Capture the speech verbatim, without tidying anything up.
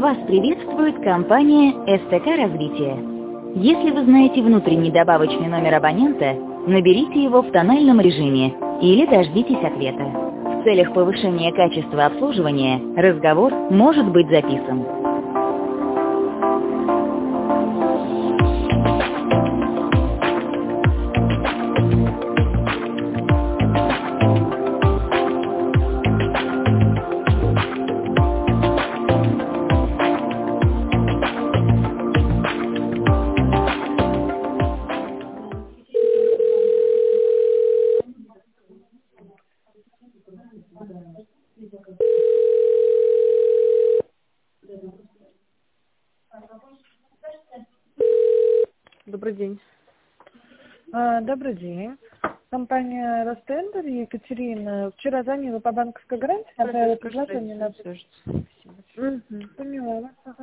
Вас приветствует компания эс тэ ка «Развитие». Если вы знаете внутренний добавочный номер абонента, наберите его в тональном режиме или дождитесь ответа. В целях повышения качества обслуживания разговор может быть записан. Добрый день. А, Добрый день. Компания Ростендер, Екатерина. Вчера звонила по банковской гарантии, отправила предложение на... Спасибо. Угу, поняла вас. Ага.